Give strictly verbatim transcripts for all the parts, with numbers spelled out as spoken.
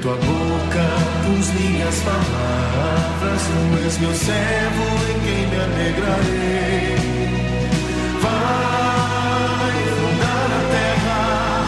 tua boca, pus minhas palavras, tu és meu servo em quem me alegrarei. Vai fundar a terra,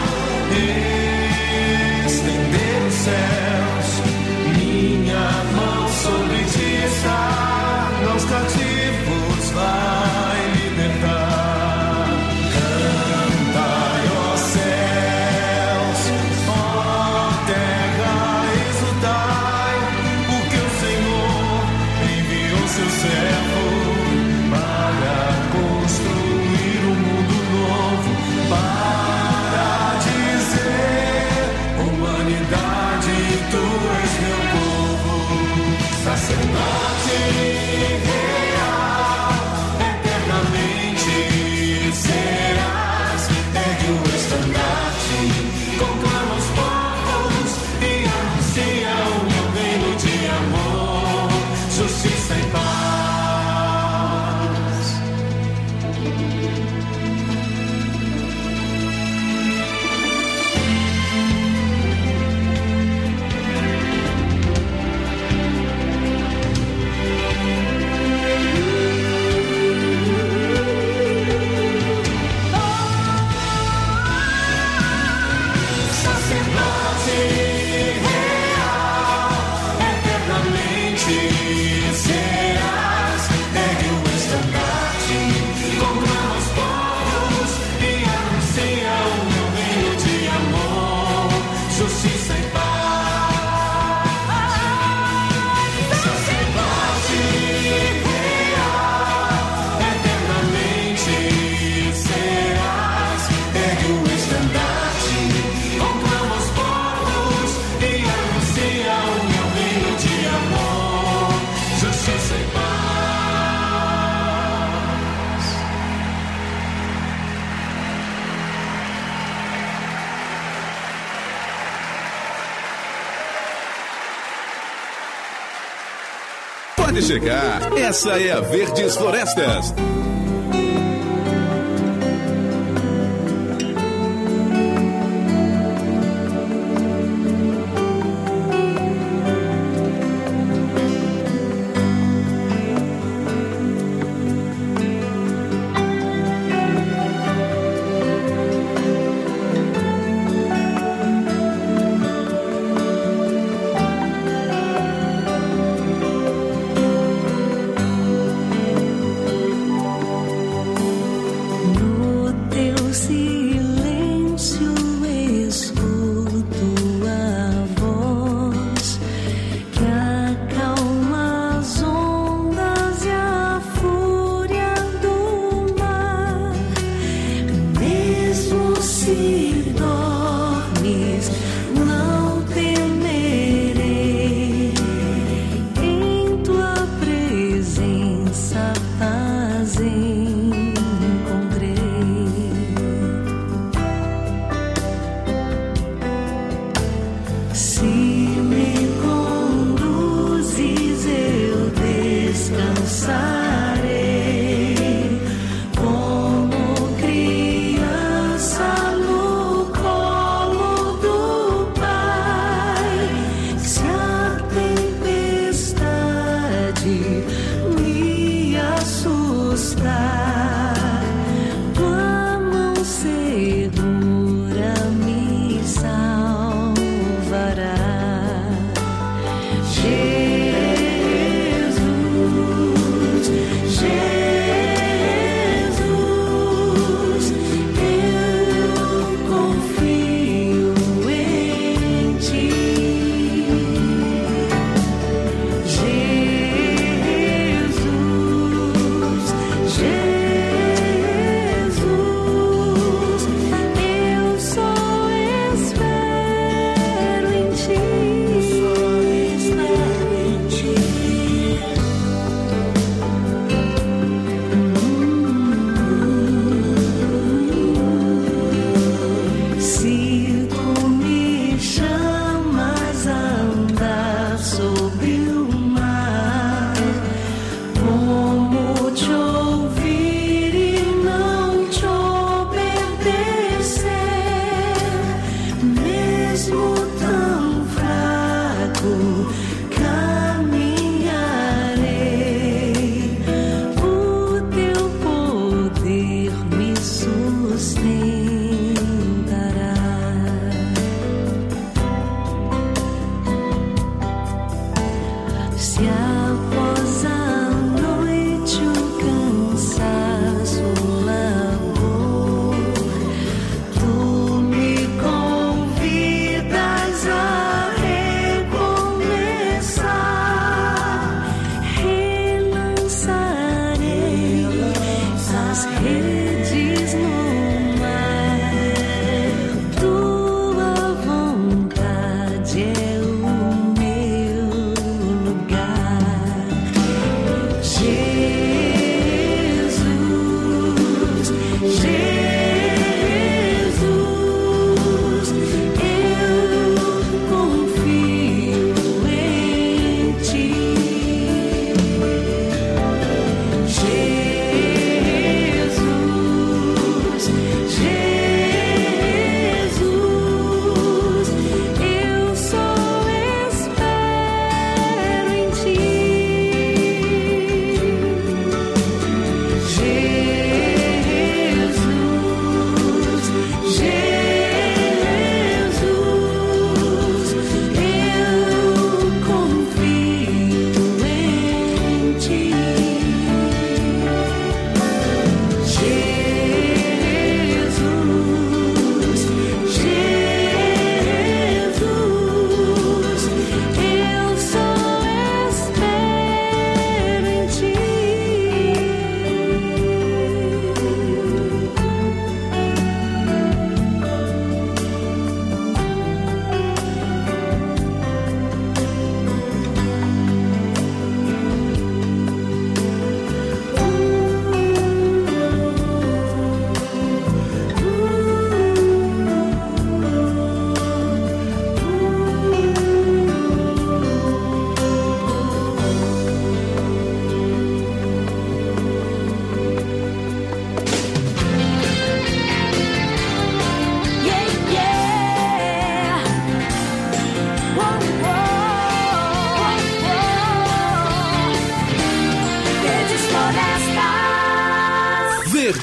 estender os céus, minha mão sobre ti está, aos cativos vai libertar. Cantai, ó céus, ó terra, exultai, porque o Senhor enviou seu servo para construir um mundo novo, para dizer, humanidade, tu és meu povo, sacerdote real, eternamente serás, ergue o estandarte, conclama os povos e anuncia o meu reino de amor, justiça e paz. Sacerdote real, eternamente serás, ergue o estandarte, conclama os povos e anuncia o meu reino de amor, justiça e paz. Sacerdote real, eternamente serás, ergue o estandarte, conclama os povos e anuncia o meu reino de amor, justiça e paz. Pode chegar, essa é a Verdes Florestas.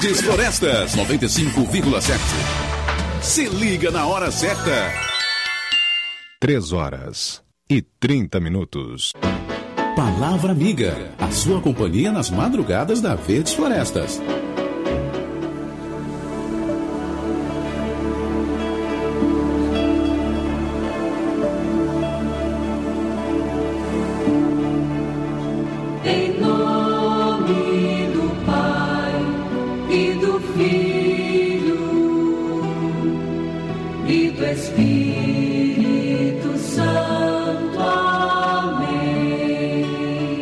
Verdes Florestas, noventa e cinco vírgula sete. Se liga na hora certa. Três horas e trinta minutos. Palavra Amiga, a sua companhia nas madrugadas da Verdes Florestas. Em nome do Pai e do Filho e do Espírito Santo. Amém.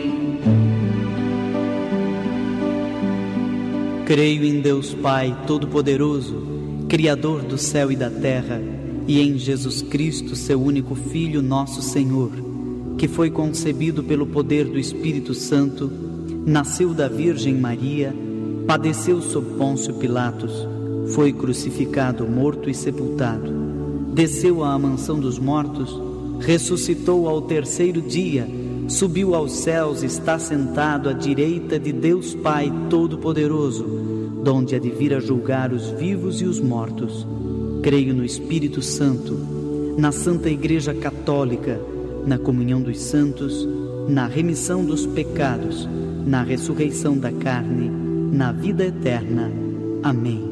Creio em Deus Pai Todo-Poderoso, Criador do céu e da terra, e em Jesus Cristo, seu único Filho, nosso Senhor, que foi concebido pelo poder do Espírito Santo, nasceu da Virgem Maria, padeceu sob Pôncio Pilatos, foi crucificado, morto e sepultado, desceu à mansão dos mortos, ressuscitou ao terceiro dia, subiu aos céus e está sentado à direita de Deus Pai Todo-Poderoso, donde há de vir a julgar os vivos e os mortos. Creio no Espírito Santo, na Santa Igreja Católica, na comunhão dos santos, na remissão dos pecados, na ressurreição da carne, na vida eterna. Amém.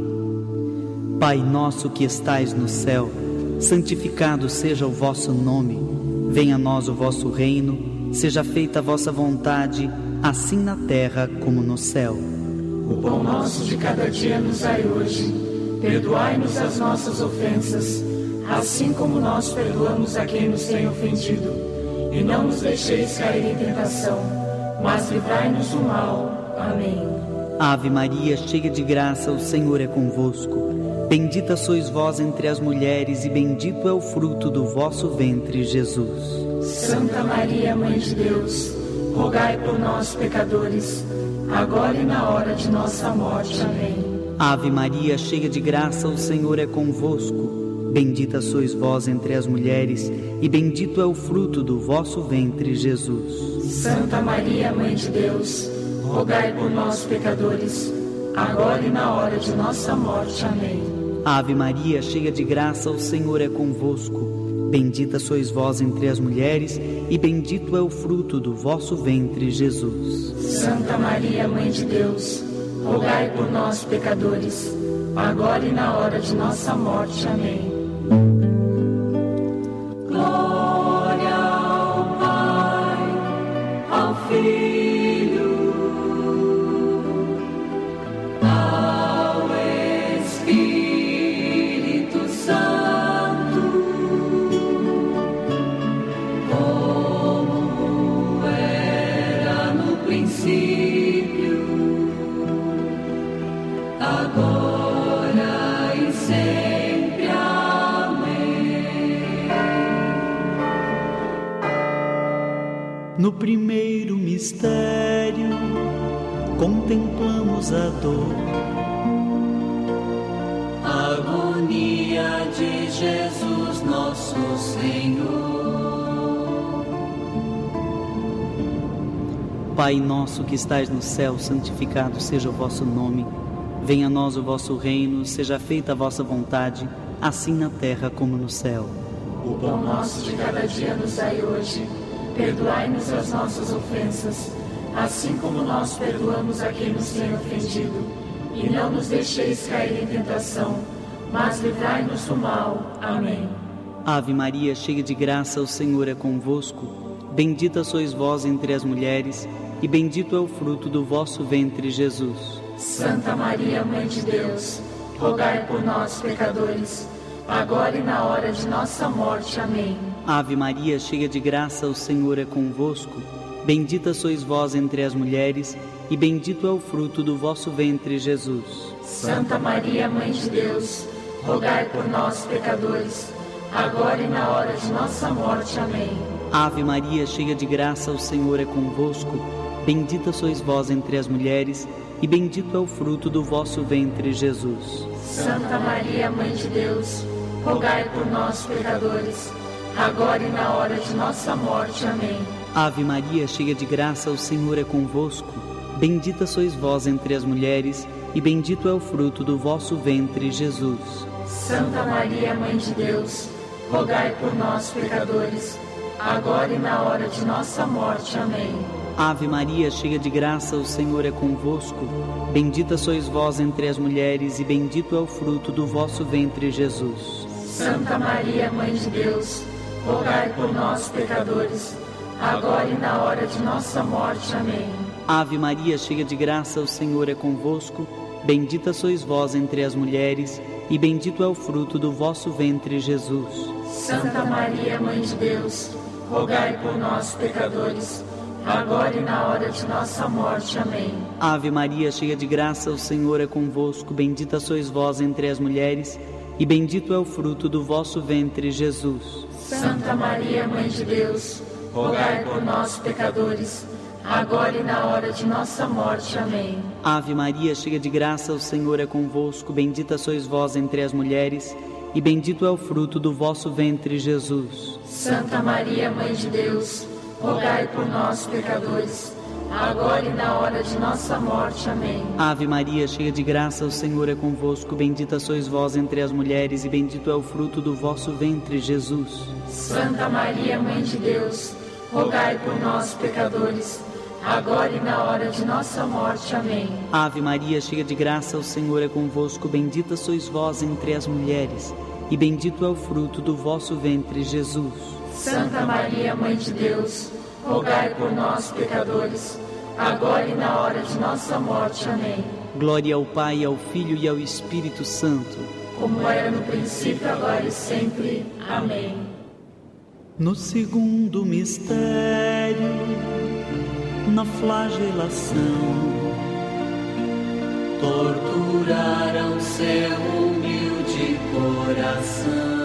Pai nosso que estais no céu, santificado seja o vosso nome. Venha a nós o vosso reino, seja feita a vossa vontade, assim na terra como no céu. O pão nosso de cada dia nos dai hoje. Perdoai-nos as nossas ofensas, assim como nós perdoamos a quem nos tem ofendido. E não nos deixeis cair em tentação, mas livrai-nos do mal. Amém. Ave Maria, cheia de graça, o Senhor é convosco. Bendita sois vós entre as mulheres, e bendito é o fruto do vosso ventre, Jesus. Santa Maria, Mãe de Deus, rogai por nós, pecadores, agora e na hora de nossa morte. Amém. Ave Maria, cheia de graça, o Senhor é convosco. Bendita sois vós entre as mulheres, e bendito é o fruto do vosso ventre, Jesus. Santa Maria, Mãe de Deus, rogai por nós, pecadores, agora e na hora de nossa morte. Amém. Ave Maria, cheia de graça, o Senhor é convosco. Bendita sois vós entre as mulheres, e bendito é o fruto do vosso ventre, Jesus. Santa Maria, Mãe de Deus, rogai por nós, pecadores, agora e na hora de nossa morte. Amém. Glória ao Pai, ao Filho, ao Espírito Santo, como era no princípio, agora e sempre. Amém. No primeiro mistério, contemplamos a dor, a agonia de Jesus nosso Senhor. Pai nosso que estais no céu, santificado seja o vosso nome. Venha a nós o vosso reino, seja feita a vossa vontade, assim na terra como no céu. O pão nosso de cada dia nos dai hoje. Perdoai-nos as nossas ofensas, assim como nós perdoamos a quem nos tem ofendido. E não nos deixeis cair em tentação, mas livrai-nos do mal. Amém. Ave Maria, cheia de graça, o Senhor é convosco. Bendita sois vós entre as mulheres, e bendito é o fruto do vosso ventre, Jesus. Santa Maria, Mãe de Deus, rogai por nós, pecadores, agora e na hora de nossa morte. Amém. Ave Maria, cheia de graça, o Senhor é convosco. Bendita sois vós entre as mulheres, e bendito é o fruto do vosso ventre, Jesus. Santa Maria, Mãe de Deus, rogai por nós, pecadores, agora e na hora de nossa morte. Amém. Ave Maria, cheia de graça, o Senhor é convosco. Bendita sois vós entre as mulheres, e bendito é o fruto do vosso ventre, Jesus. Santa Maria, Mãe de Deus, rogai por nós, pecadores, agora e na hora de nossa morte. Amém. Ave Maria, cheia de graça, o Senhor é convosco. Bendita sois vós entre as mulheres, e bendito é o fruto do vosso ventre, Jesus. Santa Maria, Mãe de Deus, rogai por nós, pecadores, agora e na hora de nossa morte. Amém. Ave Maria, cheia de graça, o Senhor é convosco. Bendita sois vós entre as mulheres, e bendito é o fruto do vosso ventre, Jesus. Santa Maria, Mãe de Deus, rogai por nós, pecadores, agora e na hora de nossa morte. Amém. Ave Maria, cheia de graça, o Senhor é convosco. Bendita sois vós entre as mulheres, e bendito é o fruto do vosso ventre, Jesus. Santa Maria, Mãe de Deus, rogai por nós, pecadores, agora e na hora de nossa morte. Amém. Ave Maria, cheia de graça, o Senhor é convosco. Bendita sois vós entre as mulheres, e bendito é o fruto do vosso ventre, Jesus. Santa Maria, Mãe de Deus, rogai por nós, pecadores, agora e na hora de nossa morte. Amém. Ave Maria, cheia de graça, o Senhor é convosco. Bendita sois vós entre as mulheres, e bendito é o fruto do vosso ventre, Jesus. Santa Maria, Mãe de Deus, rogai por nós, pecadores, agora e na hora de nossa morte. Amém. Ave Maria, cheia de graça, o Senhor é convosco. Bendita sois vós entre as mulheres, e bendito é o fruto do vosso ventre, Jesus. Santa Maria, Mãe de Deus, rogai por nós, pecadores, agora e na hora de nossa morte. Amém. Ave Maria, cheia de graça, o Senhor é convosco. Bendita sois vós entre as mulheres, e bendito é o fruto do vosso ventre, Jesus. Santa Maria, Mãe de Deus, rogai por nós, pecadores, agora e na hora de nossa morte. Amém. Glória ao Pai, ao Filho e ao Espírito Santo, como era no princípio, agora e sempre. Amém. No segundo mistério, na flagelação, torturaram seu humilde coração.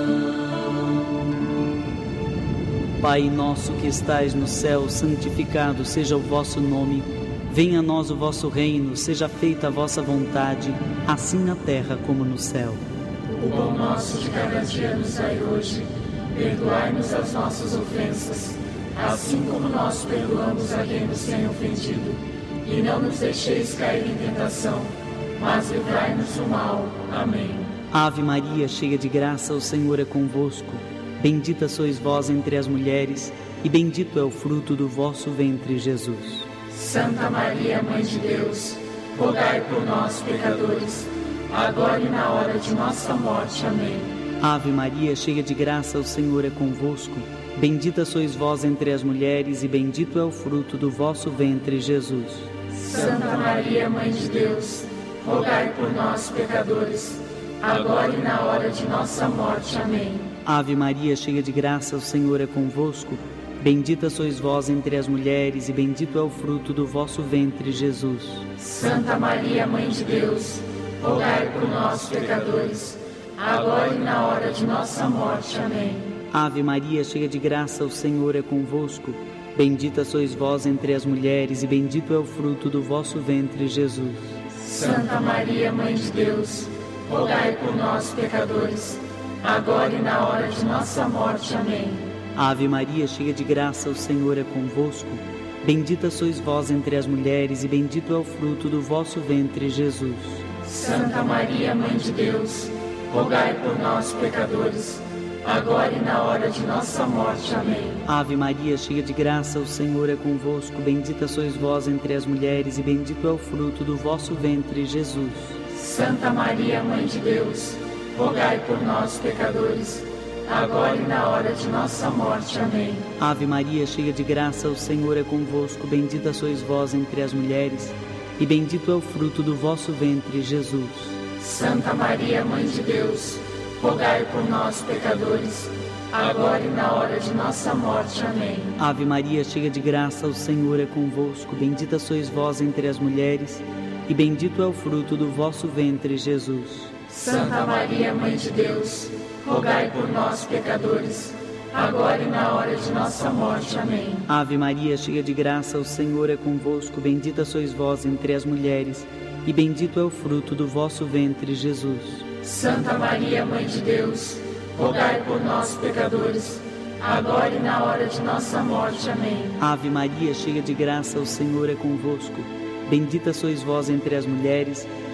Pai nosso que estais no céu, santificado seja o vosso nome. Venha a nós o vosso reino, seja feita a vossa vontade, assim na terra como no céu. O pão nosso de cada dia nos dai hoje. Perdoai-nos as nossas ofensas, assim como nós perdoamos a quem nos tem ofendido. E não nos deixeis cair em tentação, mas livrai-nos do mal. Amém. Ave Maria, cheia de graça, o Senhor é convosco. Bendita sois vós entre as mulheres, e bendito é o fruto do vosso ventre, Jesus. Santa Maria, Mãe de Deus, rogai por nós, pecadores, agora e na hora de nossa morte. Amém. Ave Maria, cheia de graça, o Senhor é convosco. Bendita sois vós entre as mulheres, e bendito é o fruto do vosso ventre, Jesus. Santa Maria, Mãe de Deus, rogai por nós, pecadores, agora e na hora de nossa morte. Amém. Ave Maria, cheia de graça, o Senhor é convosco. Bendita sois vós entre as mulheres, e bendito é o fruto do vosso ventre, Jesus. Santa Maria, Mãe de Deus, rogai por nós, pecadores, agora e na hora de nossa morte. Amém. Ave Maria, cheia de graça, o Senhor é convosco. Bendita sois vós entre as mulheres, e bendito é o fruto do vosso ventre, Jesus. Santa Maria, Mãe de Deus, rogai por nós, pecadores, agora e na hora de nossa morte. Amém. Ave Maria, cheia de graça, o Senhor é convosco. Bendita sois vós entre as mulheres, e bendito é o fruto do vosso ventre, Jesus. Santa Maria, Mãe de Deus, rogai por nós, pecadores, agora e na hora de nossa morte. Amém. Ave Maria, cheia de graça, o Senhor é convosco. Bendita sois vós entre as mulheres, e bendito é o fruto do vosso ventre, Jesus. Santa Maria, Mãe de Deus, rogai por nós, pecadores, agora e na hora de nossa morte. Amém. Ave Maria, cheia de graça, o Senhor é convosco. Bendita sois vós entre as mulheres, e bendito é o fruto do vosso ventre, Jesus. Santa Maria, Mãe de Deus, rogai por nós, pecadores, agora e na hora de nossa morte. Amém. Ave Maria, cheia de graça, o Senhor é convosco. Bendita sois vós entre as mulheres, e bendito é o fruto do vosso ventre, Jesus. Santa Maria, Mãe de Deus, rogai por nós, pecadores, agora e na hora de nossa morte. Amém. Ave Maria, cheia de graça, o Senhor é convosco. Bendita sois vós entre as mulheres, e bendito é o fruto do vosso ventre, Jesus. Santa Maria, Mãe de Deus, rogai por nós, pecadores, agora e na hora de nossa morte. Amém. Ave Maria, cheia de graça, o Senhor é convosco. Bendita sois vós entre as mulheres,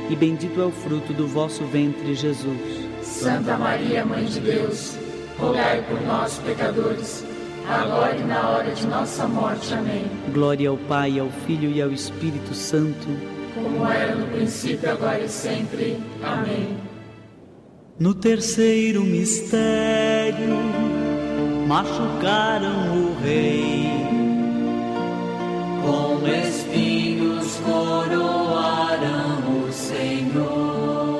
e bendito é o fruto do vosso ventre, Jesus. Santa Maria, Mãe de Deus, rogai por nós, pecadores, agora e na hora de nossa morte. Amém. Glória ao Pai, ao Filho e ao Espírito Santo, como era no princípio, agora e sempre. Amém. No terceiro mistério, machucaram o rei, com espinhos coroaram o Senhor.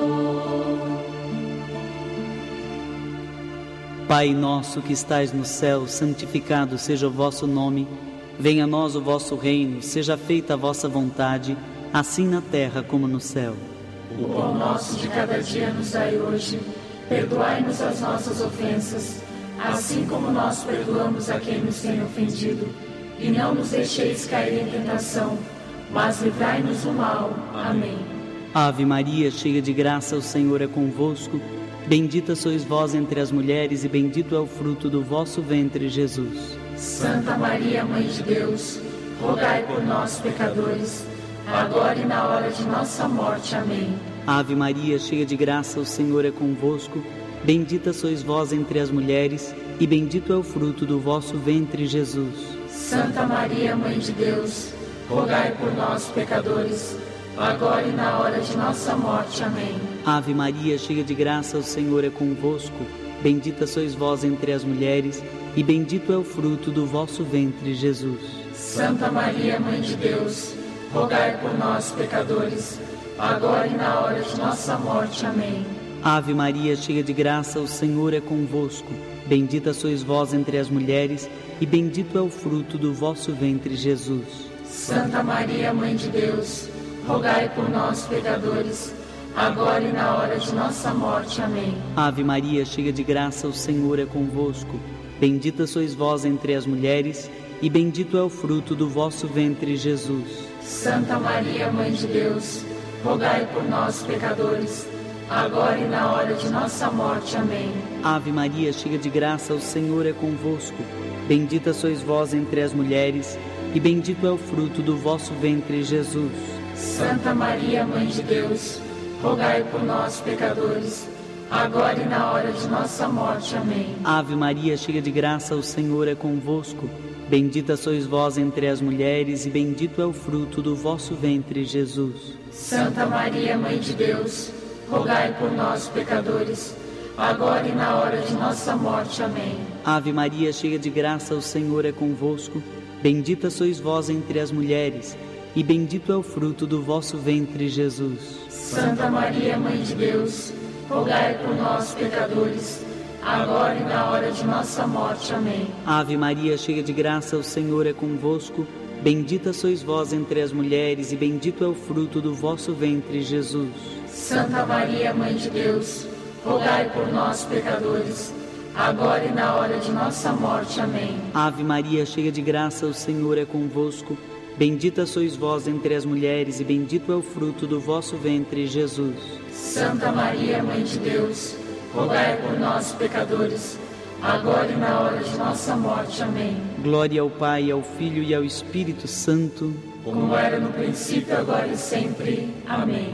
Pai nosso que estais no céu, santificado seja o vosso nome. Venha a nós o vosso reino, seja feita a vossa vontade, assim na terra como no céu. O pão nosso de cada dia nos dai hoje. Perdoai-nos as nossas ofensas, assim como nós perdoamos a quem nos tem ofendido. E não nos deixeis cair em tentação, mas livrai-nos do mal. Amém. Ave Maria, cheia de graça, o Senhor é convosco. Bendita sois vós entre as mulheres, e bendito é o fruto do vosso ventre, Jesus. Santa Maria, Mãe de Deus, rogai por nós, pecadores, agora e na hora de nossa morte. Amém. Ave Maria, cheia de graça, o Senhor é convosco. Bendita sois vós entre as mulheres, e bendito é o fruto do vosso ventre, Jesus. Santa Maria, Mãe de Deus, rogai por nós, pecadores, agora e na hora de nossa morte. Amém. Ave Maria, cheia de graça, o Senhor é convosco. Bendita sois vós entre as mulheres, e bendito é o fruto do vosso ventre, Jesus. Santa Maria, Mãe de Deus, rogai por nós, pecadores, agora e na hora de nossa morte. Amém. Ave Maria, cheia de graça, o Senhor é convosco. Bendita sois vós entre as mulheres, e bendito é o fruto do vosso ventre, Jesus. Santa Maria, Mãe de Deus, rogai por nós, pecadores, agora e na hora de nossa morte. Amém. Ave Maria, cheia de graça, o Senhor é convosco. Bendita sois vós entre as mulheres, e bendito é o fruto do vosso ventre, Jesus. Santa Maria, Mãe de Deus, rogai por nós, pecadores, agora e na hora de nossa morte. Amém. Ave Maria, cheia de graça, o Senhor é convosco. Bendita sois vós entre as mulheres, e bendito é o fruto do vosso ventre, Jesus. Santa Maria, Mãe de Deus, rogai por nós, pecadores, agora e na hora de nossa morte. Amém. Ave Maria, cheia de graça, o Senhor é convosco. Bendita sois vós entre as mulheres, e bendito é o fruto do vosso ventre, Jesus. Santa Maria, Mãe de Deus, rogai por nós, pecadores, agora e na hora de nossa morte. Amém. Ave Maria, cheia de graça, o Senhor é convosco. Bendita sois vós entre as mulheres, e bendito é o fruto do vosso ventre, Jesus. Santa Maria, Mãe de Deus, rogai por nós, pecadores, agora e na hora de nossa morte. Amém. Ave Maria, cheia de graça, o Senhor é convosco. Bendita sois vós entre as mulheres, e bendito é o fruto do vosso ventre, Jesus. Santa Maria, Mãe de Deus, rogai por nós, pecadores, agora e na hora de nossa morte. Amém. Ave Maria, cheia de graça, o Senhor é convosco. Bendita sois vós entre as mulheres, e bendito é o fruto do vosso ventre, Jesus. Santa Maria, Mãe de Deus, rogai por nós, pecadores, agora e na hora de nossa morte. Amém. Glória ao Pai, ao Filho e ao Espírito Santo, como era no princípio, agora e sempre. Amém.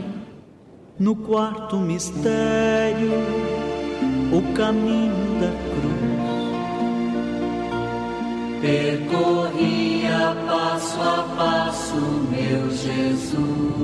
No quarto mistério, o caminho da cruz, percorria passo a passo meu Jesus.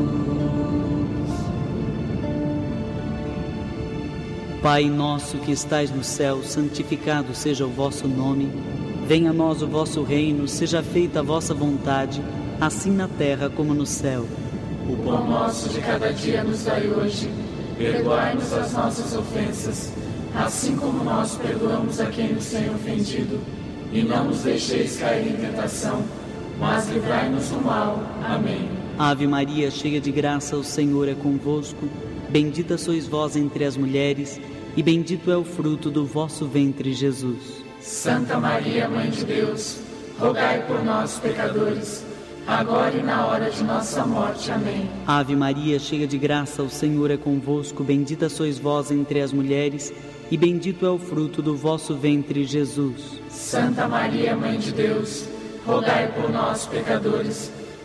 Pai nosso que estais no céu, santificado seja o vosso nome. Venha a nós o vosso reino, seja feita a vossa vontade, assim na terra como no céu. O pão nosso de cada dia nos dai hoje. Perdoai-nos as nossas ofensas, assim como nós perdoamos a quem nos tem ofendido. E não nos deixeis cair em tentação, mas livrai-nos do mal. Amém. Ave Maria, cheia de graça, o Senhor é convosco. Bendita sois vós entre as mulheres, e bendito é o fruto do vosso ventre, Jesus. Santa Maria, Mãe de Deus, rogai por nós, pecadores, agora e na hora de nossa morte. Amém. Ave Maria, cheia de graça, o Senhor é convosco. Bendita sois vós entre as mulheres, e bendito é o fruto do vosso ventre, Jesus. Santa Maria, Mãe de Deus, rogai por nós, pecadores,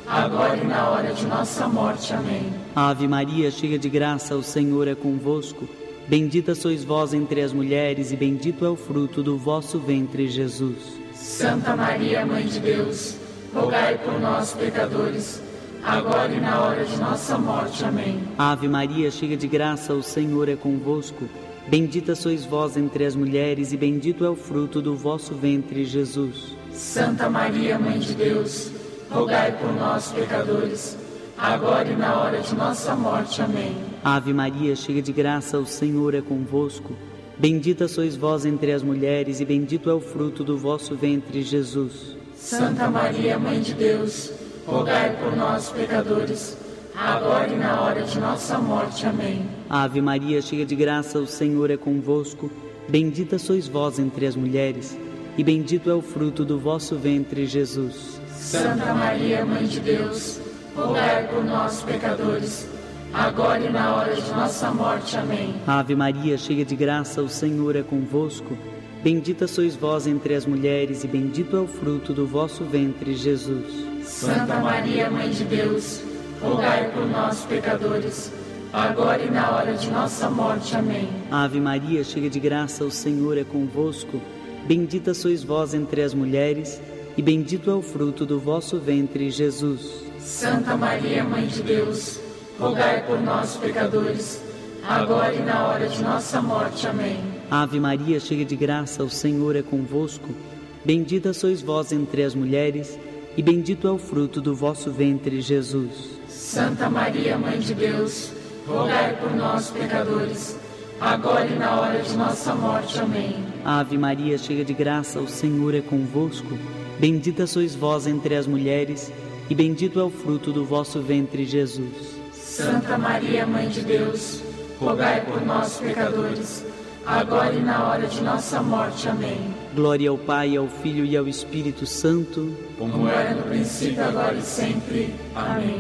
agora e na hora de nossa morte. Amém. Ave Maria, cheia de graça, o Senhor é convosco. Bendita sois vós entre as mulheres, e bendito é o fruto do vosso ventre, Jesus. Santa Maria, Mãe de Deus, rogai por nós, pecadores, agora e na hora de nossa morte. Amém. Ave Maria, cheia de graça, o Senhor é convosco. Bendita sois vós entre as mulheres, e bendito é o fruto do vosso ventre, Jesus. Santa Maria, Mãe de Deus, rogai por nós, pecadores, agora e na hora de nossa morte. Amém. Ave Maria, cheia de graça, o Senhor é convosco. Bendita sois vós entre as mulheres, e bendito é o fruto do vosso ventre, Jesus. Santa Maria, Mãe de Deus, rogai por nós, pecadores, agora e na hora de nossa morte. Amém. Ave Maria, cheia de graça, o Senhor é convosco. Bendita sois vós entre as mulheres, e bendito é o fruto do vosso ventre, Jesus. Santa Maria, Mãe de Deus, rogai por nós, pecadores, agora e na hora de nossa morte. Amém. Ave Maria, cheia de graça, o Senhor é convosco. Bendita sois vós entre as mulheres, e bendito é o fruto do vosso ventre, Jesus. Santa Maria, Mãe de Deus, rogai por nós, pecadores, agora e na hora de nossa morte. Amém. Ave Maria, cheia de graça, o Senhor é convosco. Bendita sois vós entre as mulheres, e bendito é o fruto do vosso ventre, Jesus. Santa Maria, Mãe de Deus, rogai por nós, pecadores, agora e na hora de nossa morte. Amém. Ave Maria, cheia de graça, o Senhor é convosco. Bendita sois vós entre as mulheres, e bendito é o fruto do vosso ventre, Jesus. Santa Maria, Mãe de Deus, rogai por nós, pecadores, agora e na hora de nossa morte. Amém. Ave Maria, cheia de graça, o Senhor é convosco. Bendita sois vós entre as mulheres, e bendito é o fruto do vosso ventre, Jesus. Santa Maria, Mãe de Deus, rogai por nós, pecadores, agora e na hora de nossa morte. Amém. Glória ao Pai, ao Filho e ao Espírito Santo, como era no princípio, agora e sempre. Amém.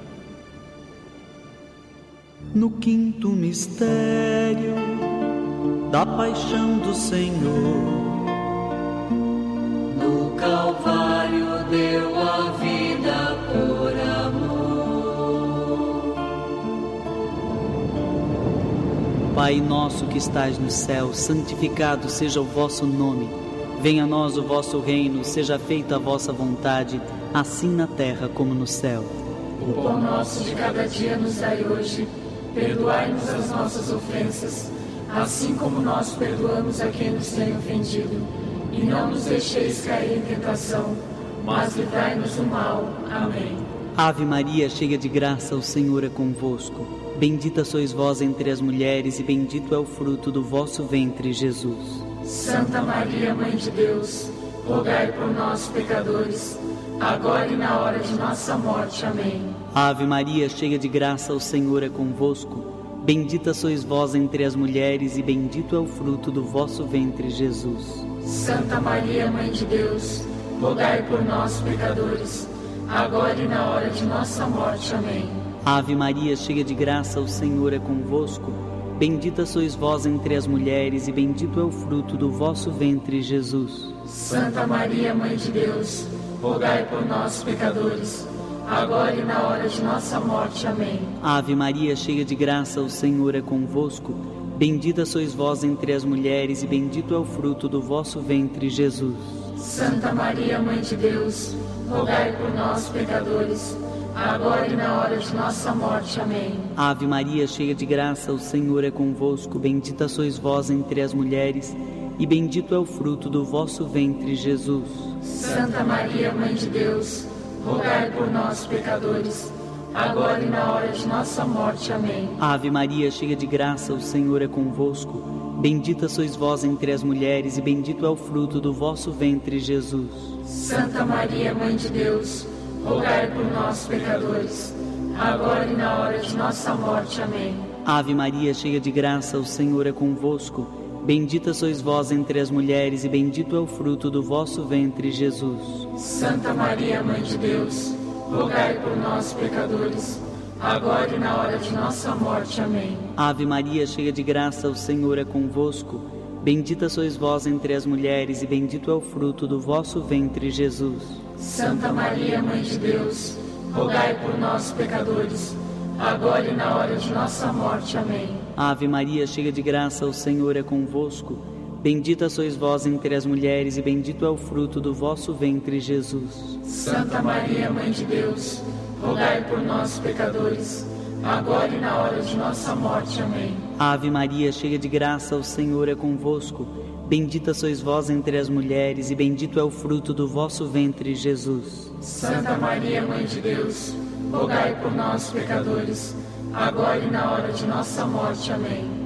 No quinto mistério da paixão do Senhor, no Calvário deu a vida por amor. Pai nosso que estais no céu, santificado seja o vosso nome. Venha a nós o vosso reino, seja feita a vossa vontade, assim na terra como no céu. O pão nosso de cada dia nos dai hoje. Perdoai-nos as nossas ofensas, assim como nós perdoamos a quem nos tem ofendido. E não nos deixeis cair em tentação, mas livrai-nos do mal. Amém. Ave Maria, cheia de graça, o Senhor é convosco. Bendita sois vós entre as mulheres, e bendito é o fruto do vosso ventre, Jesus. Santa Maria, Mãe de Deus, rogai por nós, pecadores, agora e na hora de nossa morte. Amém. Ave Maria, cheia de graça, o Senhor é convosco. Bendita sois vós entre as mulheres, e bendito é o fruto do vosso ventre, Jesus. Santa Maria, Mãe de Deus, rogai por nós, pecadores, agora e na hora de nossa morte. Amém. Ave Maria, cheia de graça, o Senhor é convosco. Bendita sois vós entre as mulheres, e bendito é o fruto do vosso ventre, Jesus. Santa Maria, Mãe de Deus, rogai por nós, pecadores, agora e na hora de nossa morte. Amém. Ave Maria, cheia de graça, o Senhor é convosco. Bendita sois vós entre as mulheres, e bendito é o fruto do vosso ventre, Jesus. Santa Maria, Mãe de Deus, rogai por nós, pecadores, agora e na hora de nossa morte. Amém. Ave Maria, cheia de graça, o Senhor é convosco. Bendita sois vós entre as mulheres, e bendito é o fruto do vosso ventre, Jesus. Santa Maria, Mãe de Deus, rogai por nós, pecadores, agora e na hora de nossa morte. Amém. Ave Maria, cheia de graça, o Senhor é convosco. Bendita sois vós entre as mulheres, e bendito é o fruto do vosso ventre, Jesus. Santa Maria, Mãe de Deus, rogai por nós, pecadores, agora e na hora de nossa morte. Amém. Ave Maria, cheia de graça, o Senhor é convosco. Bendita sois vós entre as mulheres, e bendito é o fruto do vosso ventre, Jesus. Santa Maria, Mãe de Deus, rogai por nós, pecadores, agora e na hora de nossa morte. Amém. Ave Maria, cheia de graça, o Senhor é convosco. Bendita sois vós entre as mulheres, e bendito é o fruto do vosso ventre, Jesus. Santa Maria, Mãe de Deus, rogai por nós, pecadores, agora e na hora de nossa morte. Amém. Ave Maria, cheia de graça, o Senhor é convosco. Bendita sois vós entre as mulheres, e bendito é o fruto do vosso ventre, Jesus. Santa Maria, Mãe de Deus, rogai por nós, pecadores, agora e na hora de nossa morte. Amém. Ave Maria, cheia de graça, o Senhor é convosco. Bendita sois vós entre as mulheres, e bendito é o fruto do vosso ventre, Jesus. Santa Maria, Mãe de Deus, rogai por nós, pecadores, agora e na hora de nossa morte. Amém.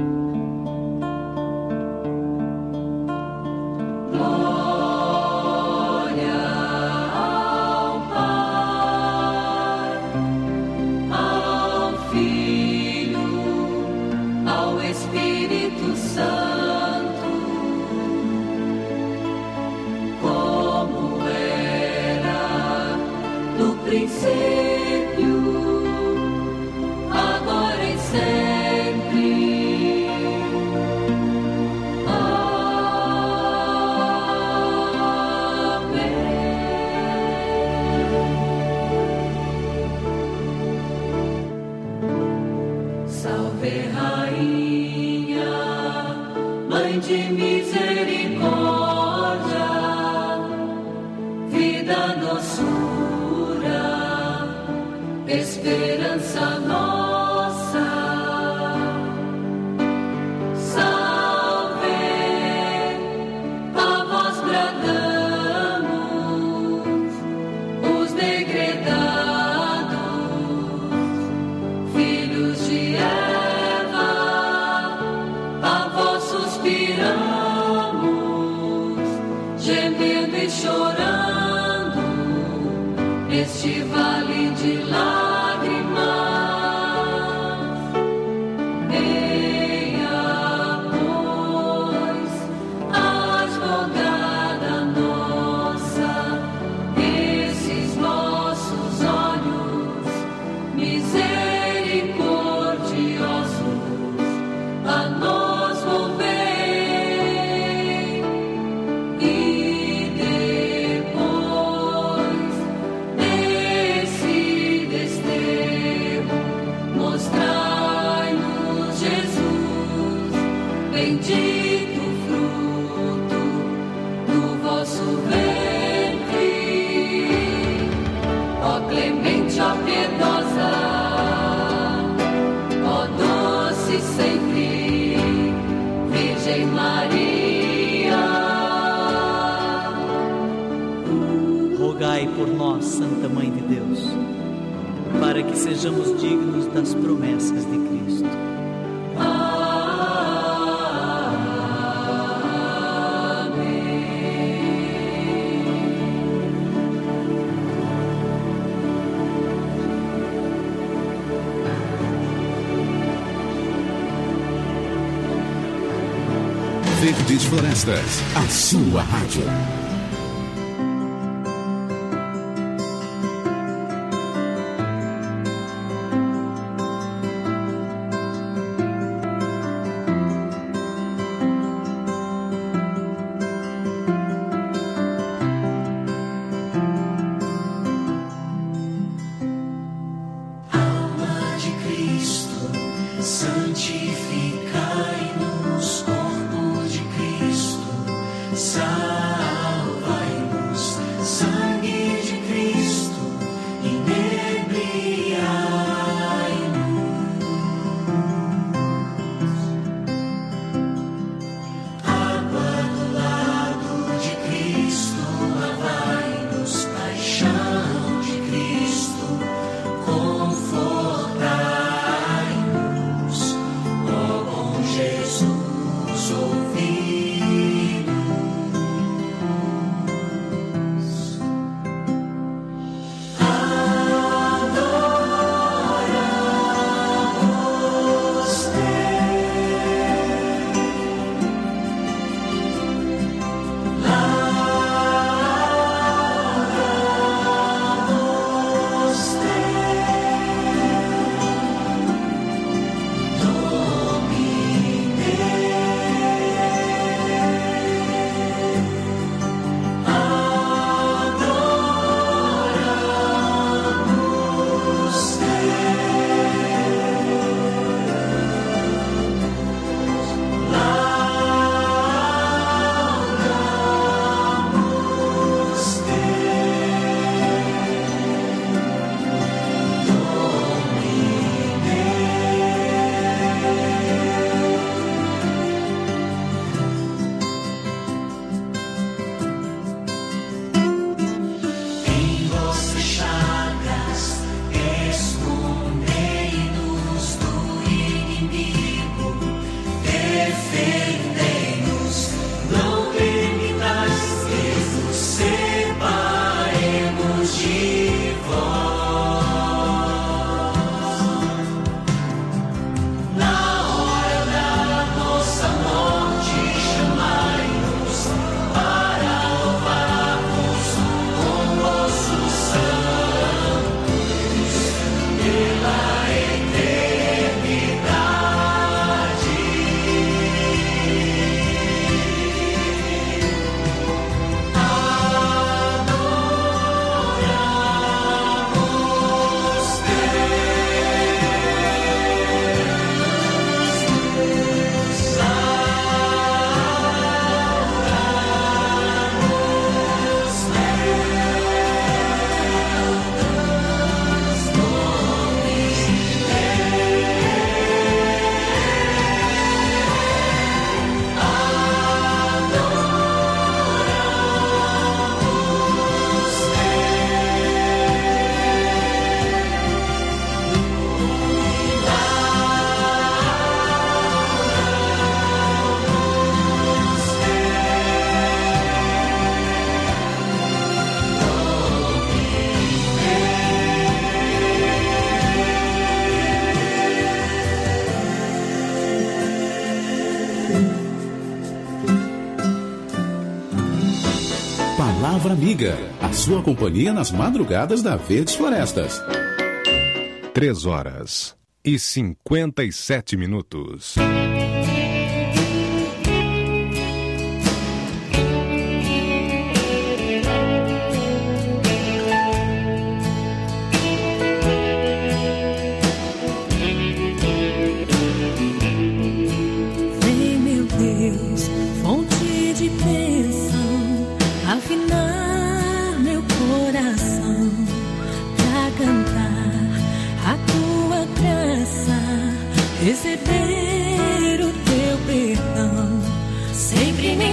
Santa Mãe de Deus, para que sejamos dignos das promessas de Cristo. Verdes Florestas, a sua rádio. Ah Palavra Amiga, a sua companhia nas madrugadas da Verdes Florestas. Três horas e cinquenta e sete minutos. Afinar meu coração pra cantar a tua graça, receber o teu perdão. Sempre me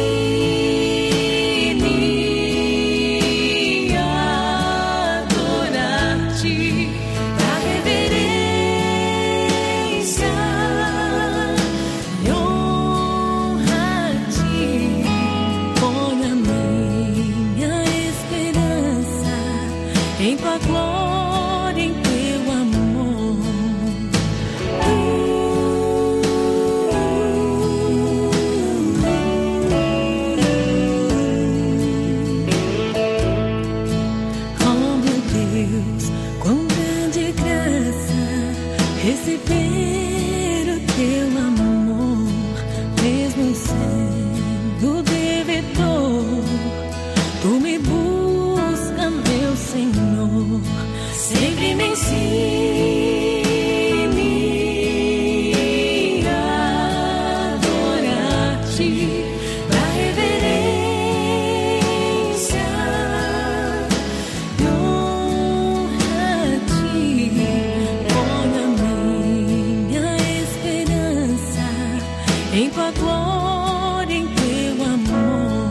ensine a adorar-te, a reverência e honra-te. Põe a minha esperança em tua glória, em teu amor. Oh meu Deus, quão grande graça receber o teu amor, mesmo sendo devedor. Tu me busca, meu Senhor, sempre me ensine a adorar-te, pra reverência e honra-te. Põe a minha esperança em tua glória, em teu amor.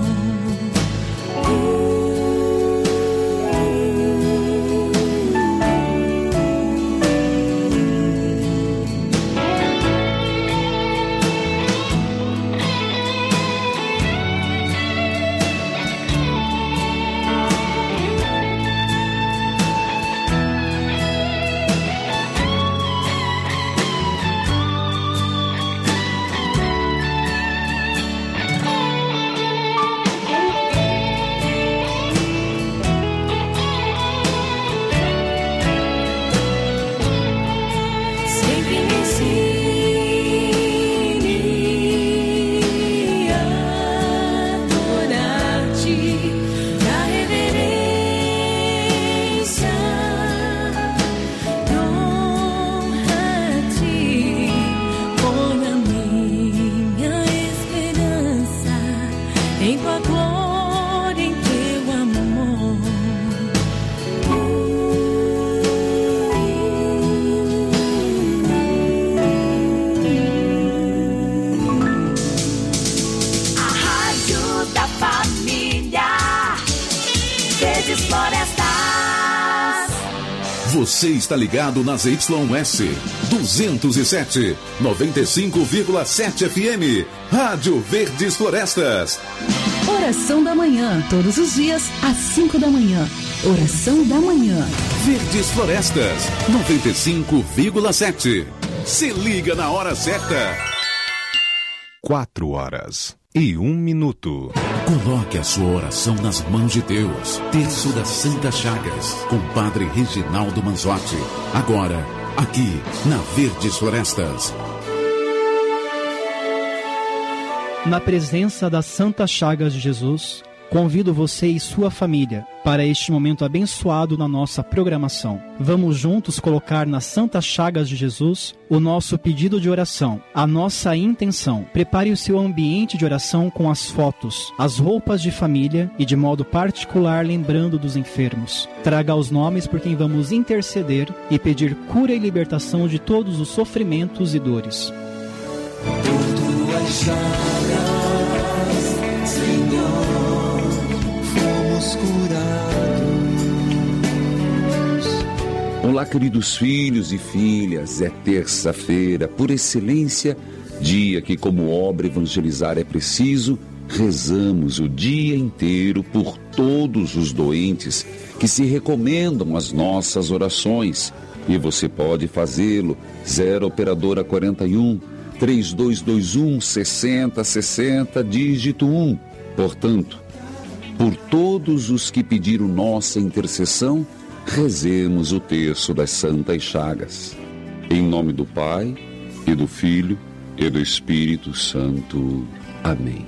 Sempre me ensine a adorar-te, pra reverência e honra-te. Põe a minha esperança em tua glória, em teu amor. A Rádio da Família, Verdes Florestas. Você está ligado nas Y S duzentos e sete, noventa e cinco vírgula sete F M, Rádio Verdes Florestas. Oração da manhã, todos os dias, às cinco da manhã. Oração da manhã. Verdes Florestas, noventa e cinco vírgula sete. Se liga na hora certa. Quatro horas e um minuto. Coloque a sua oração nas mãos de Deus. Terço das Santas Chagas, com Padre Reginaldo Manzotti. Agora, aqui, na Verdes Florestas. Na presença das Santas Chagas de Jesus, convido você e sua família para este momento abençoado na nossa programação. Vamos juntos colocar nas Santas Chagas de Jesus o nosso pedido de oração, a nossa intenção. Prepare o seu ambiente de oração com as fotos, as roupas de família e de modo particular lembrando dos enfermos. Traga os nomes por quem vamos interceder e pedir cura e libertação de todos os sofrimentos e dores. Por tuas chagas, Senhor, fomos curados. Olá, queridos filhos e filhas, é terça-feira, por excelência, dia que, como obra evangelizar é preciso, rezamos o dia inteiro por todos os doentes que se recomendam às nossas orações. E você pode fazê-lo, zero operadora quarenta e um, três dois dois um, sessenta sessenta, dígito um. Portanto, Por todos os que pediram nossa intercessão, rezemos o terço das Santas Chagas. Em nome do Pai, e do Filho, e do Espírito Santo. Amém.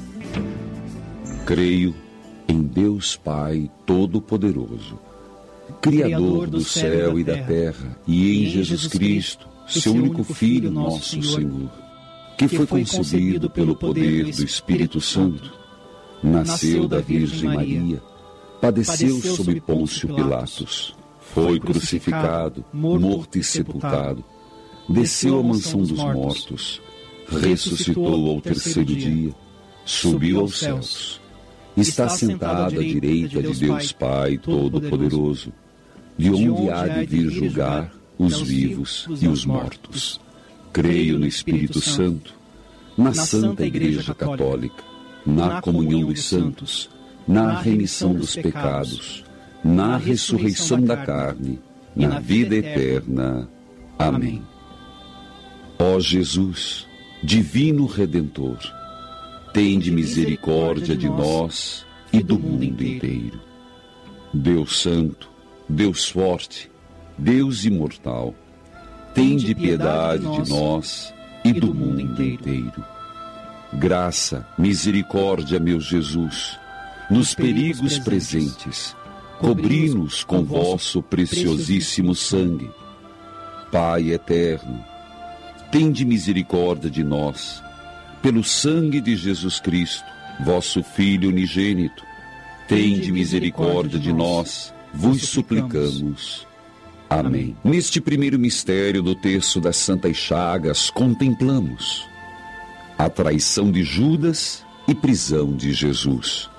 Creio em Deus Pai Todo-Poderoso, Criador do céu e da terra, e em Jesus Cristo, seu único Filho, nosso Senhor, que foi concebido pelo poder do Espírito Santo, nasceu da Virgem Maria, padeceu sob Pôncio Pilatos, foi crucificado, morto e sepultado, desceu à mansão dos mortos, ressuscitou ao terceiro dia, subiu aos céus, está sentado à direita de Deus Pai Todo-Poderoso, de onde há de vir julgar os vivos e os mortos. Creio no Espírito Santo, na Santa Igreja Católica, na comunhão dos santos, na remissão dos pecados, na ressurreição da carne, na vida eterna. Amém. Ó Jesus, Divino Redentor, tende misericórdia de nós e do mundo inteiro. Deus Santo, Deus Forte, Deus Imortal, tende piedade de nós e do mundo inteiro. Graça, misericórdia, meu Jesus, nos perigos presentes, cobri-nos com vosso preciosíssimo sangue. Pai eterno, tende misericórdia de nós, pelo sangue de Jesus Cristo, vosso Filho unigênito. Tende misericórdia de nós, vos suplicamos. Amém. Neste primeiro mistério do terço das Santas Chagas, contemplamos a traição de Judas e prisão de Jesus.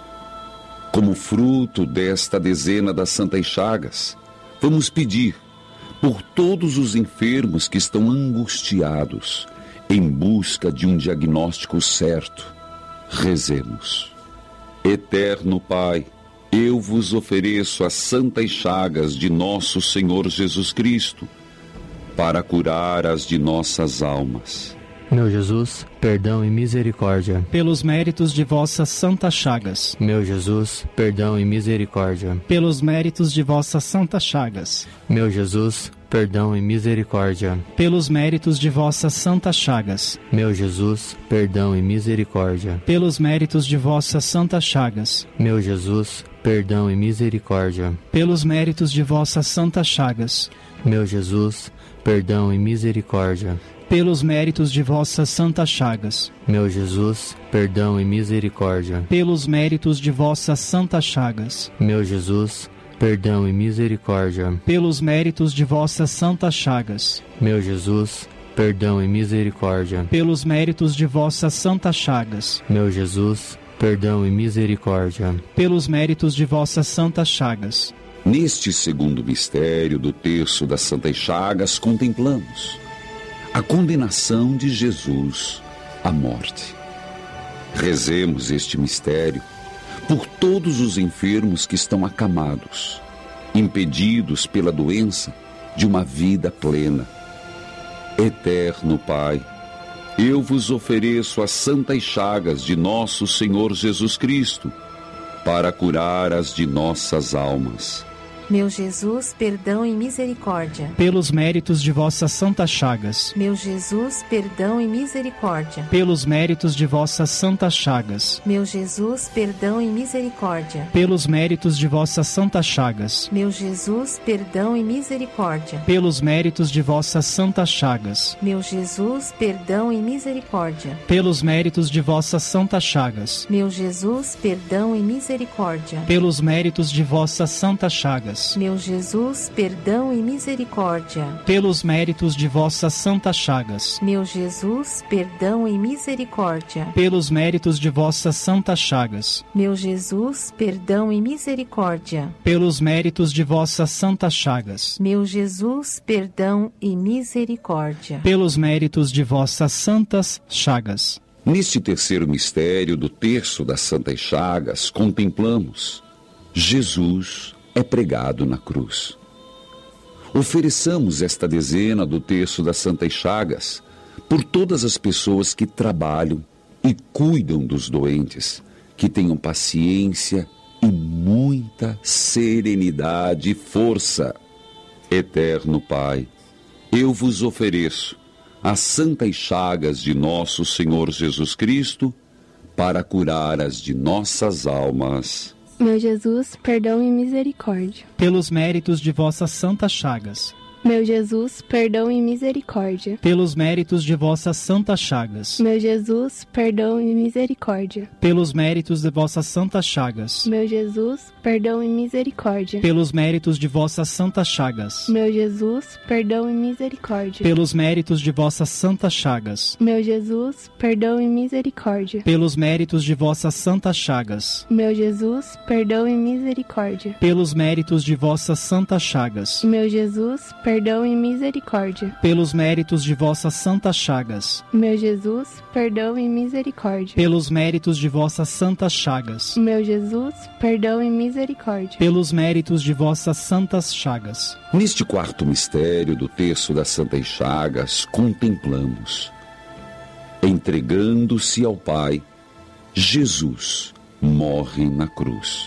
Como fruto desta dezena das Santas Chagas, vamos pedir por todos os enfermos que estão angustiados, em busca de um diagnóstico certo. Rezemos. Eterno Pai, eu vos ofereço as Santas Chagas de nosso Senhor Jesus Cristo, para curar as de nossas almas. Meu Jesus, perdão e misericórdia. Pelos méritos de vossas santas chagas. Meu Jesus, perdão e misericórdia. Pelos méritos de vossas santas chagas. Meu Jesus, perdão e misericórdia. Pelos méritos de vossas santas chagas. Meu Jesus, perdão e misericórdia. Pelos méritos de vossas santas chagas. Meu Jesus, perdão e misericórdia. Pelos méritos de vossas santas chagas. Meu Jesus, perdão e misericórdia. Pelos méritos de vossas santas chagas. Meu Jesus, perdão e misericórdia. Pelos méritos de vossas santas chagas. Meu Jesus, perdão e misericórdia. Pelos méritos de vossas santas chagas. Meu Jesus, perdão e misericórdia. Pelos méritos de vossas santas chagas. Meu Jesus, perdão e misericórdia. Pelos méritos de vossas santas chagas. Neste segundo mistério do terço das Santas Chagas, contemplamos a condenação de Jesus à morte. Rezemos este mistério por todos os enfermos que estão acamados, impedidos pela doença de uma vida plena. Eterno Pai, eu vos ofereço as Santas Chagas de nosso Senhor Jesus Cristo, para curar as de nossas almas. Meu Jesus, perdão e misericórdia. Pelos méritos de vossas santas chagas. Meu Jesus, perdão e misericórdia. Pelos méritos de vossas santas chagas. Meu Jesus, perdão e misericórdia. Pelos méritos de vossas santas chagas. Meu Jesus, perdão e misericórdia. Pelos méritos de vossas santas chagas. Meu Jesus, perdão e misericórdia. Pelos méritos de vossas santas chagas. Meu Jesus, perdão e misericórdia. Pelos méritos de vossas santas chagas. Meu Jesus, perdão e misericórdia. Pelos méritos de vossas santas chagas. Meu Jesus, perdão e misericórdia. Pelos méritos de vossas santas chagas. Meu Jesus, perdão e misericórdia. Pelos méritos de vossas santas chagas. Meu Jesus, perdão e misericórdia. Pelos méritos de vossas santas chagas. Neste terceiro mistério do terço das Santas Chagas, contemplamos Jesus é pregado na cruz. Ofereçamos esta dezena do terço das Santas Chagas por todas as pessoas que trabalham e cuidam dos doentes, que tenham paciência e muita serenidade e força. Eterno Pai, eu vos ofereço as santas chagas de nosso Senhor Jesus Cristo para curar as de nossas almas. Meu Jesus, perdão e misericórdia. Pelos méritos de vossas santas chagas. Meu Jesus, perdão e misericórdia. Pelos méritos de vossas santas chagas. Meu Jesus, perdão e misericórdia. Pelos méritos de vossas santas chagas. Meu Jesus, perdão e misericórdia. Pelos méritos de vossas santas chagas. Meu Jesus, perdão e misericórdia. Pelos méritos de vossas santas chagas. Meu Jesus, perdão e misericórdia. Pelos méritos de vossas santas chagas. Meu Jesus, perdão e misericórdia. Pelos méritos de vossas santas chagas. Meu Jesus, perdão e misericórdia. Pelos méritos de vossas santas chagas. Meu Jesus, perdão e misericórdia. Pelos méritos de vossas santas chagas. Meu Jesus, perdão e misericórdia. Pelos méritos de vossas santas chagas. Neste quarto mistério do terço das Santas Chagas, contemplamos, entregando-se ao Pai, Jesus morre na cruz.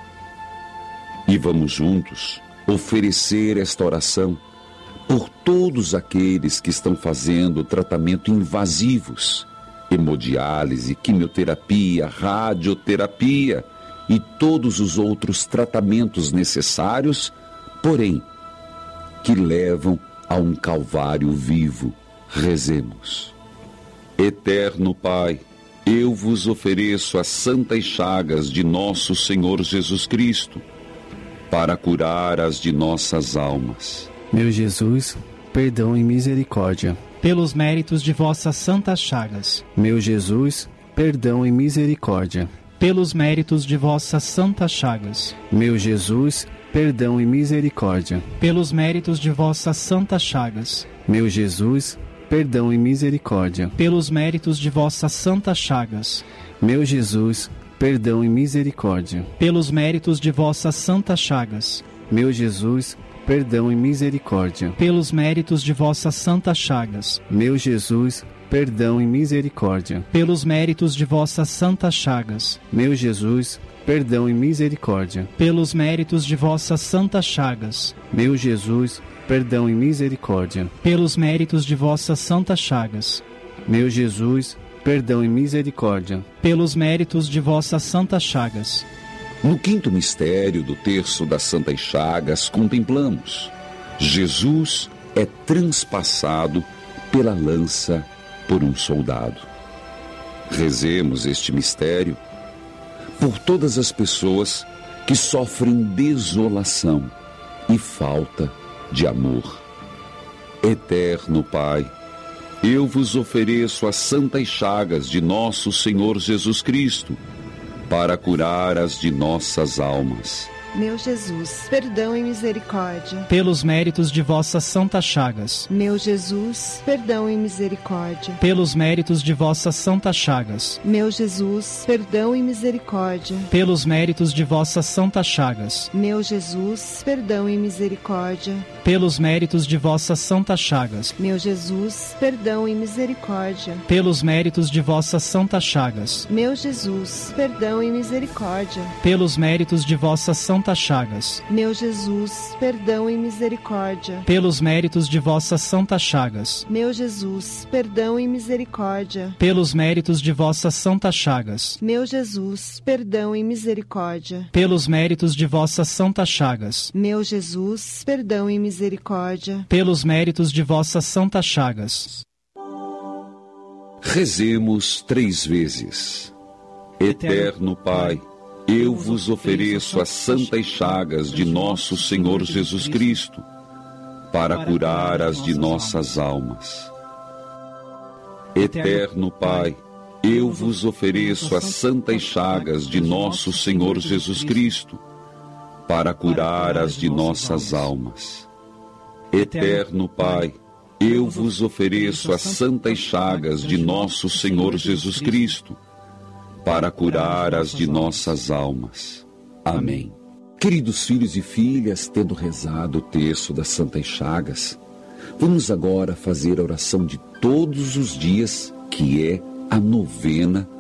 E vamos juntos oferecer esta oração por todos aqueles que estão fazendo tratamento invasivos, hemodiálise, quimioterapia, radioterapia e todos os outros tratamentos necessários, porém, que levam a um calvário vivo. Rezemos. Eterno Pai, eu vos ofereço as santas chagas de nosso Senhor Jesus Cristo, para curar as de nossas almas. Meu Jesus, perdão e misericórdia. Pelos méritos de vossas santas chagas. Meu Jesus, perdão e misericórdia. Pelos méritos de vossas santas chagas. Meu Jesus, perdão e misericórdia. Pelos méritos de vossas santas chagas. Meu Jesus, perdão e misericórdia. Pelos méritos de vossas santas chagas. Meu Jesus, perdão e misericórdia. Pelos méritos de vossas santas chagas. Meu Jesus, perdão e misericórdia. Pelos méritos de vossas santas chagas. Meu Jesus, perdão e misericórdia. Pelos méritos de vossas santas chagas. Meu Jesus, perdão e misericórdia. Pelos méritos de vossas santas chagas. Meu Jesus, perdão e misericórdia. Pelos méritos de vossas santas chagas. Meu Jesus, perdão e misericórdia. Pelos méritos de vossas santas chagas. No quinto mistério do terço das Santas Chagas, contemplamos: Jesus é transpassado pela lança por um soldado. Rezemos este mistério por todas as pessoas que sofrem desolação e falta de amor. Eterno Pai, eu vos ofereço as santas chagas de nosso Senhor Jesus Cristo, para curar as de nossas almas. Meu Jesus, perdão e misericórdia. Pelos méritos de vossas santas chagas. Meu Jesus, perdão e misericórdia. Pelos méritos de vossas santas chagas. Meu Jesus, perdão e misericórdia. Pelos méritos de vossas santas chagas. Meu Jesus, perdão e misericórdia. Pelos méritos de vossas santas chagas. Meu Jesus, perdão e misericórdia. Pelos méritos de vossas santas chagas. Meu Jesus, perdão e misericórdia. Pelos méritos de vossas santas chagas. Meu Jesus, perdão e misericórdia. Pelos méritos de vossas santas chagas. Meu Jesus, perdão e misericórdia. Pelos méritos de vossas santas chagas. Meu Jesus, perdão e misericórdia. Pelos méritos de vossas santas chagas. Meu Jesus, perdão e misericórdia. Pelos méritos de vossas santas chagas. Rezemos três vezes. Eterno Pai, eu vos ofereço as santas chagas de nosso Senhor Jesus Cristo, para curar as de nossas almas. Eterno Pai, eu vos ofereço as santas chagas de nosso Senhor Jesus Cristo, para curar as de nossas almas. Eterno Pai, eu vos ofereço as santas chagas de nosso Senhor Jesus Cristo, para curar as de nossas almas. Amém. Queridos filhos e filhas, tendo rezado o terço das Santas Chagas, vamos agora fazer a oração de todos os dias, que é a novena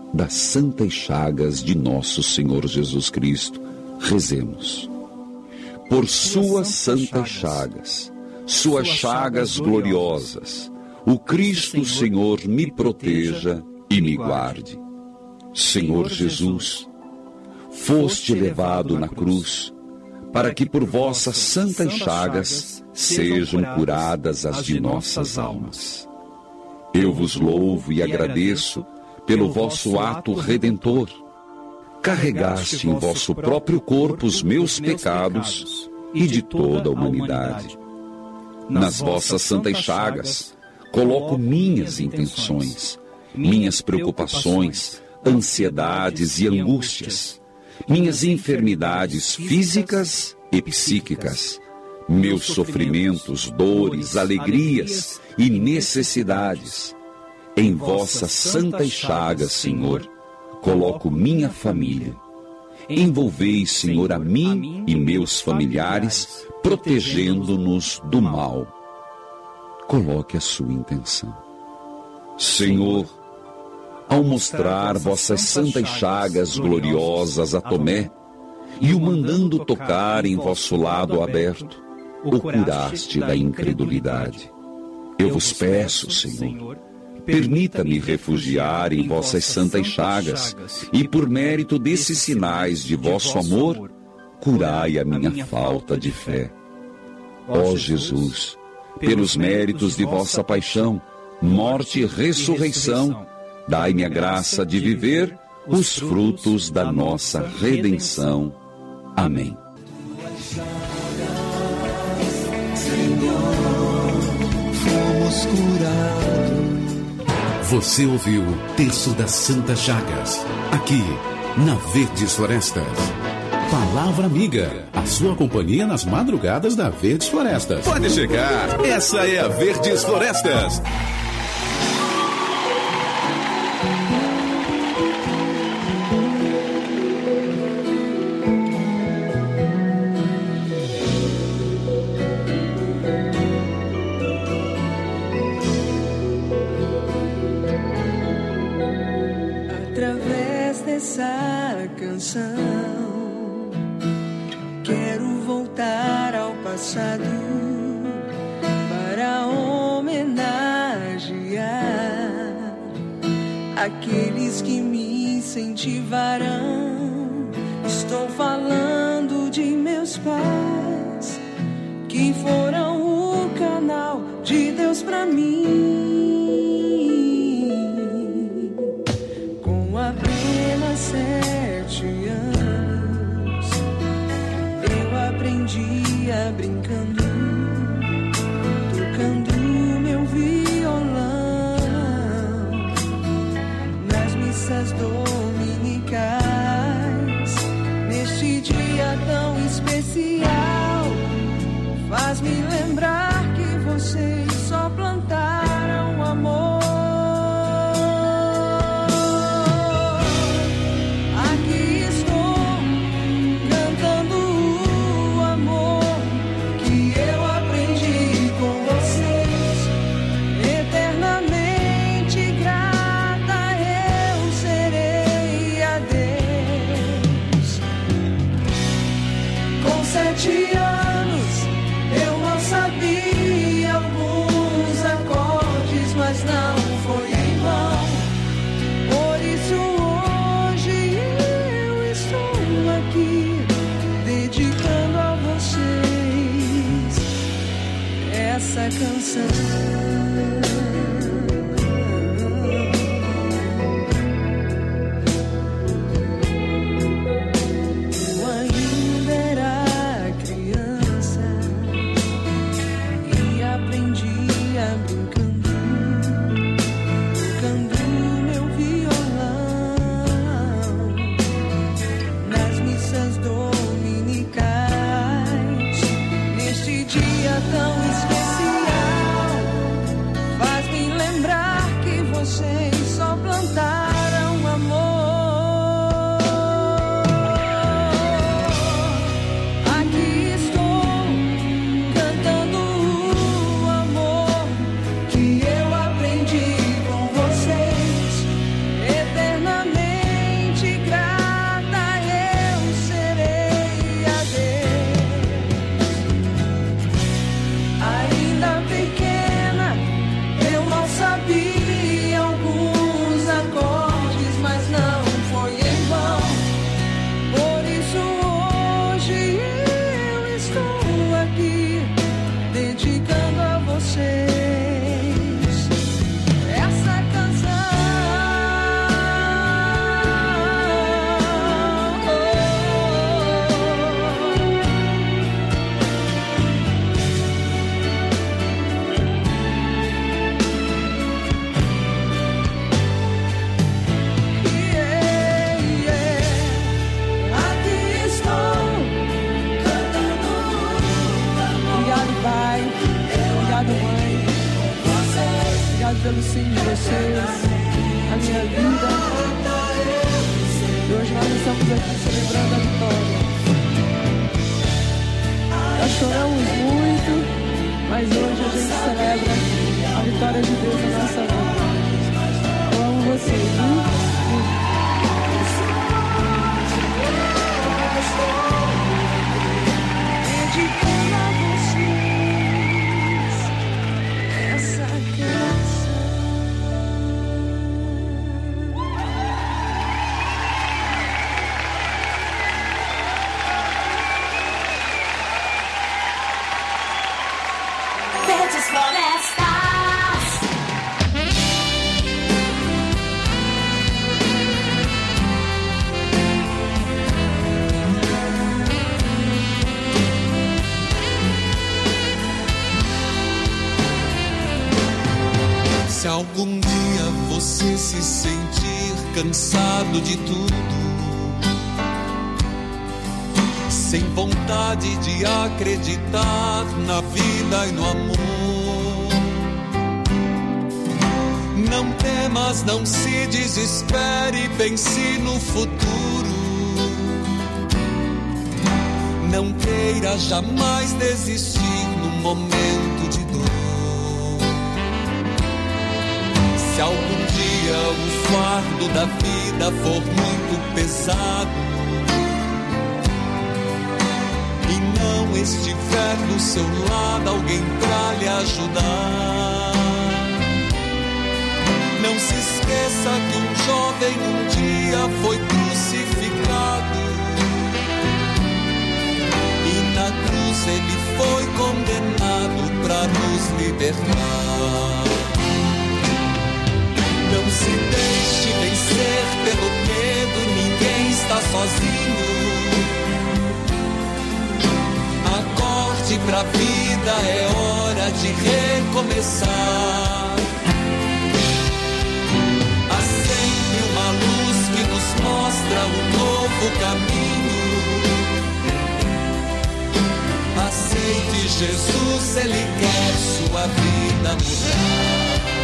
das santas chagas de nosso Senhor Jesus Cristo, rezemos. Por suas santas chagas, suas chagas gloriosas, o Cristo Senhor me proteja e me guarde. Senhor Jesus, foste levado na cruz, para que por vossas santas chagas sejam curadas as de nossas almas. Eu vos louvo e agradeço pelo vosso ato redentor. Carregaste em vosso próprio corpo os meus pecados e de toda a humanidade. Nas vossas santas chagas, coloco minhas intenções, minhas preocupações, ansiedades e angústias, minhas enfermidades físicas e psíquicas, meus sofrimentos, dores, alegrias e necessidades. Em vossas santas chagas, Senhor, coloco minha família. Envolvei, Senhor, a mim e meus familiares, protegendo-nos do mal. Coloque a sua intenção. Senhor, ao mostrar vossas santas chagas gloriosas a Tomé, e o mandando tocar em vosso lado aberto, o curaste da incredulidade. Eu vos peço, Senhor, permita-me refugiar em vossas santas chagas, e por mérito desses sinais de vosso amor, curai a minha falta de fé. Ó Jesus, pelos méritos de vossa paixão, morte e ressurreição, dai-me a graça de viver os frutos da nossa redenção. Amém. Você ouviu o Terço das Santas Chagas, aqui na Verdes Florestas. Palavra Amiga, a sua companhia nas madrugadas da Verdes Florestas. Pode chegar, essa é a Verdes Florestas. Através dessa canção, quero voltar ao passado para homenagear aqueles que me incentivarão. Estou falando de meus pais, que foram o canal de Deus para mim. Com apenas sete anos, eu aprendia brincando, tocando meu violão nas missas dominicais. Neste dia tão especial, faz-me lembrar que vocês só plantaram amor. Aqui estou cantando o amor que eu aprendi com vocês. Eternamente grata eu serei a Deus. Com sete anos eu não sabia alguns acordes, mas não foi em vão. Por isso hoje eu estou aqui, dedicando a vocês essa canção. Eu ainda era criança e aprendia brincando, tocando meu violão nas missas dominicais. Neste dia tão especial, faz-me pelo sim de vocês, a minha vida. E hoje nós estamos aqui celebrando a vitória. Nós choramos muito, mas hoje a gente celebra a vitória de Deus na nossa vida. Eu amo vocês, viu? Dedicando a vocês essa canção. Verdes Florestas. Se algum dia você se sentir cansado de tudo, sem vontade de acreditar na vida e no amor, não temas, não se desespere, pense no futuro. Não queira jamais desistir no momento de dor. Se algum dia o fardo da vida for muito pesado e não estiver do seu lado alguém pra lhe ajudar, não se esqueça que um jovem um dia foi crucificado e na cruz ele foi condenado pra nos libertar. Não se deixe vencer pelo medo, ninguém está sozinho. Acorde pra vida, é hora de recomeçar. Há sempre uma luz que nos mostra um novo caminho. Aceite Jesus, Ele quer sua vida mudar.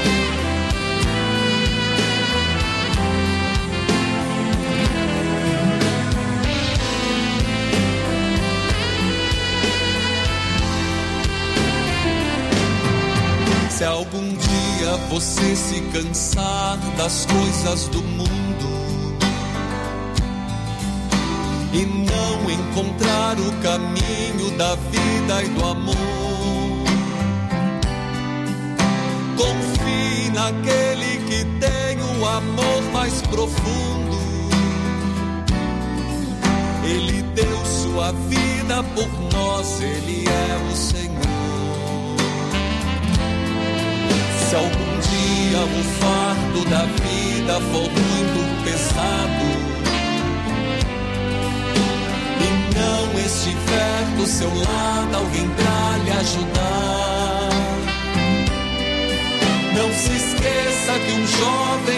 Se algum dia você se cansar das coisas do mundo e não encontrar o caminho da vida e do amor, confie naquele que tem o amor mais profundo. Ele deu sua vida por nós, Ele é o Senhor. Se algum dia o fardo da vida for muito pesado e não estiver do seu lado alguém pra lhe ajudar, não se esqueça que um jovem